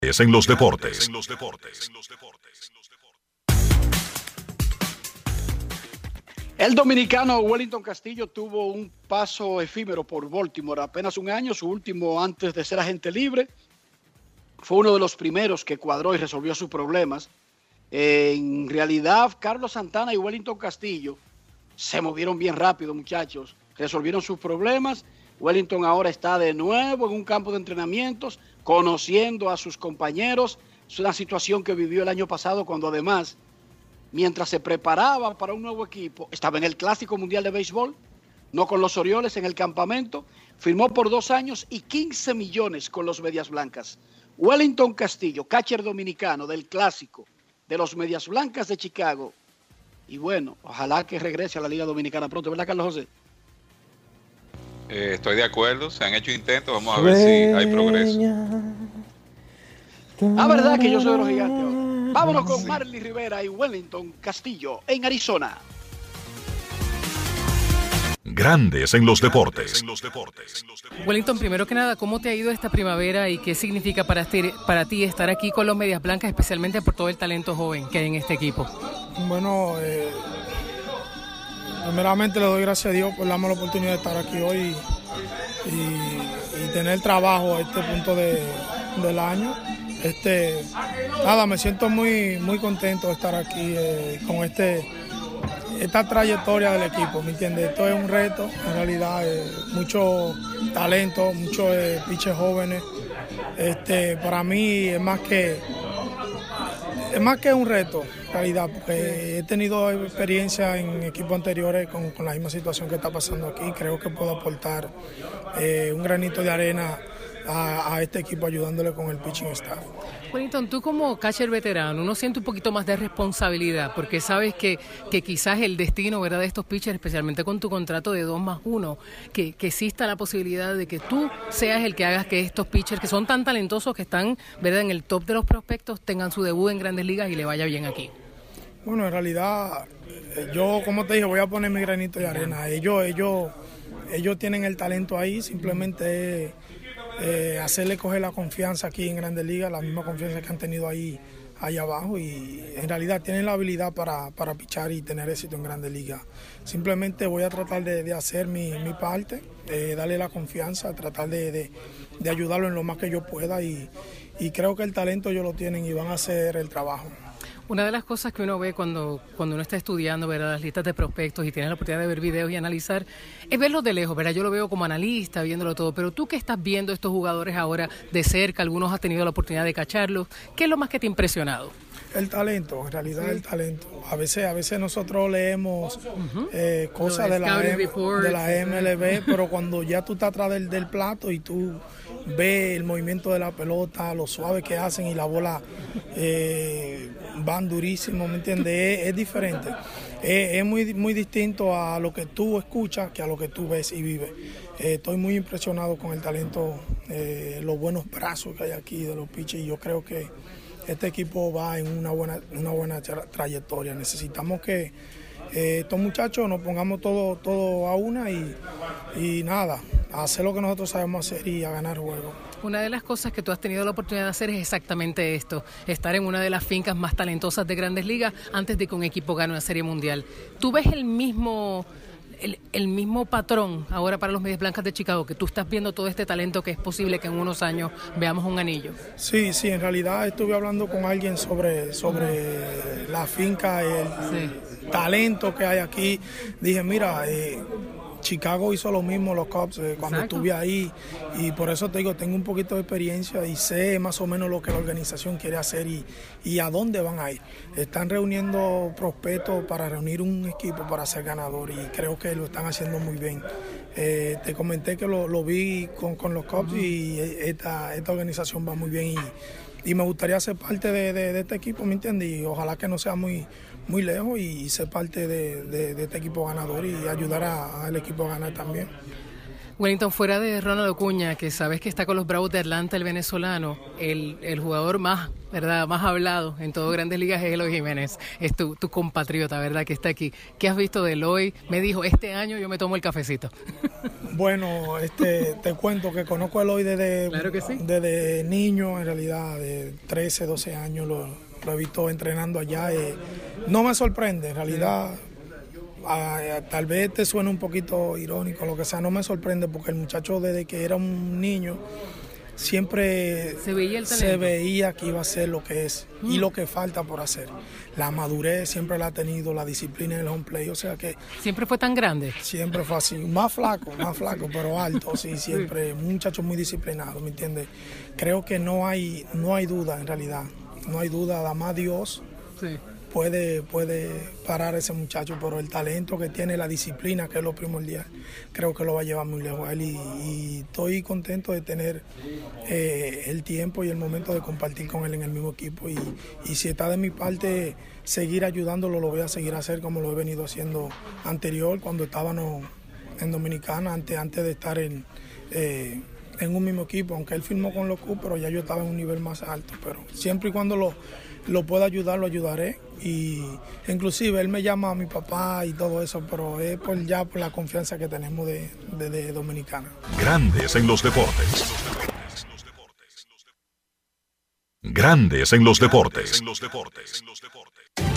En los deportes. El dominicano Wellington Castillo tuvo un paso efímero por Baltimore, apenas un año, su último antes de ser agente libre. Fue uno de los primeros que cuadró y resolvió sus problemas. En realidad, Carlos Santana y Wellington Castillo se movieron bien rápido, muchachos. Resolvieron sus problemas. Wellington ahora está de nuevo en un campo de entrenamientos, conociendo a sus compañeros. Es una situación que vivió el año pasado cuando además, mientras se preparaba para un nuevo equipo, estaba en el Clásico Mundial de Béisbol, no con los Orioles en el campamento. Firmó por 2 años y 15 millones con los Medias Blancas. Wellington Castillo, catcher dominicano del Clásico de los Medias Blancas de Chicago. Y bueno, ojalá que regrese a la Liga Dominicana pronto, ¿verdad, Carlos José? Estoy de acuerdo, se han hecho intentos, vamos a ver si hay progreso. La verdad que yo soy de los Gigantes ahora. Vámonos con Marly Rivera y Wellington Castillo en Arizona. Grandes en los deportes. Wellington, primero que nada, ¿cómo te ha ido esta primavera y qué significa para ti estar aquí con los Medias Blancas, especialmente por todo el talento joven que hay en este equipo? Bueno, primeramente le doy gracias a Dios por darme la oportunidad de estar aquí hoy y tener trabajo a este punto del año. Me siento muy contento de estar aquí con esta trayectoria del equipo, ¿me entiendes? Esto es un reto, en realidad, mucho talento, muchos pitchers jóvenes. Para mí es más que un reto, en realidad, porque he tenido experiencia en equipos anteriores con la misma situación que está pasando aquí. Creo que puedo aportar un granito de arena a este equipo ayudándole con el pitching staff. Wellington, tú como catcher veterano, uno siente un poquito más de responsabilidad porque sabes que quizás el destino, ¿verdad?, de estos pitchers, especialmente con tu contrato de 2+1, que exista la posibilidad de que tú seas el que hagas que estos pitchers que son tan talentosos, que están, ¿verdad?, en el top de los prospectos, tengan su debut en Grandes Ligas y le vaya bien aquí. Bueno, en realidad, yo, como te dije, voy a poner mi granito de arena. Ellos tienen el talento ahí, simplemente hacerle coger la confianza aquí en Grandes Ligas, la misma confianza que han tenido ahí abajo, y en realidad tienen la habilidad para pichar y tener éxito en Grandes Ligas. Simplemente voy a tratar de hacer mi parte, darle la confianza, tratar de ayudarlo en lo más que yo pueda y creo que el talento ellos lo tienen y van a hacer el trabajo. Una de las cosas que uno ve cuando uno está estudiando, ¿verdad?, las listas de prospectos y tiene la oportunidad de ver videos y analizar, es verlos de lejos, ¿verdad? Yo lo veo como analista, viéndolo todo, pero tú que estás viendo estos jugadores ahora de cerca, algunos has tenido la oportunidad de cacharlos, ¿qué es lo más que te ha impresionado? El talento, en realidad el talento. A veces nosotros leemos cosas de la MLB, pero cuando ya tú estás atrás del plato y tú ves el movimiento de la pelota, lo suave que hacen y la bola van durísimo, ¿me entiendes? Es diferente. Es muy distinto a lo que tú escuchas que a lo que tú ves y vives. Estoy muy impresionado con el talento, los buenos brazos que hay aquí de los pitchers, y yo creo que este equipo va en una buena trayectoria. Necesitamos que estos muchachos nos pongamos todo a una y nada, a hacer lo que nosotros sabemos hacer y a ganar juegos. Una de las cosas que tú has tenido la oportunidad de hacer es exactamente esto, estar en una de las fincas más talentosas de Grandes Ligas antes de que un equipo gane una Serie Mundial. ¿Tú ves el mismo patrón ahora para los Medias Blancas de Chicago, que tú estás viendo todo este talento que es posible que en unos años veamos un anillo? Sí, en realidad estuve hablando con alguien sobre la finca, el talento que hay aquí. Dije, mira, Chicago hizo lo mismo, los Cubs, cuando estuve ahí, y por eso te digo, tengo un poquito de experiencia y sé más o menos lo que la organización quiere hacer y a dónde van a ir. Están reuniendo prospectos para reunir un equipo para ser ganador, y creo que lo están haciendo muy bien. Te comenté que lo vi con los Cubs, y esta organización va muy bien y me gustaría ser parte de este equipo, ¿me entiendes? Y ojalá que no sea muy lejos y ser parte de este equipo ganador y ayudar al equipo a ganar también. Wellington, fuera de Ronald Acuña, que sabes que está con los Bravos de Atlanta, el venezolano, el jugador más hablado en todo Grandes Ligas es Eloy Jiménez, es tu compatriota, ¿verdad?, que está aquí. ¿Qué has visto de Eloy? Me dijo, este año yo me tomo el cafecito. Bueno, te cuento que conozco a Eloy Claro que sí. desde niño, en realidad, de 13, 12 años lo he visto entrenando allá. No me sorprende, en realidad, tal vez te suene un poquito irónico, lo que sea, no me sorprende porque el muchacho desde que era un niño siempre se veía que iba a ser lo que es y lo que falta por hacer. La madurez siempre la ha tenido, la disciplina en el home play, o sea que... ¿Siempre fue tan grande? Siempre fue así, más flaco, pero alto, sí, siempre, un muchacho muy disciplinado, ¿me entiendes? Creo que no hay duda en realidad, no hay duda, además Dios puede parar a ese muchacho, pero el talento que tiene, la disciplina, que es lo primordial, creo que lo va a llevar muy lejos a él y estoy contento de tener el tiempo y el momento de compartir con él en el mismo equipo y si está de mi parte seguir ayudándolo, lo voy a seguir a hacer como lo he venido haciendo anterior, cuando estábamos en Dominicana, antes de estar en un mismo equipo, aunque él firmó con los Cubs, pero ya yo estaba en un nivel más alto, pero siempre y cuando lo pueda ayudar, lo ayudaré. Y inclusive él me llama a mi papá y todo eso, pero es por la confianza que tenemos de Dominicana. Grandes en los deportes. Grandes en los deportes.